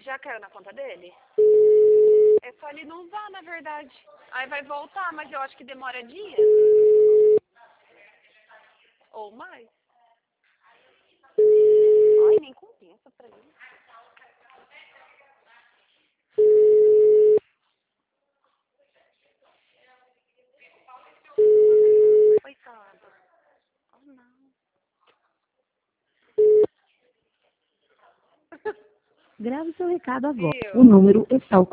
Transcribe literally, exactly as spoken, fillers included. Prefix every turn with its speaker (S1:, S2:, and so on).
S1: Já caiu na conta dele? É só ele não usar, na verdade. Aí vai voltar, mas eu acho que demora dias. Ou mais. Ai, nem compensa pra ele. Coitado. Oh, não.
S2: Grave seu recado agora.
S1: Viu?
S2: O número está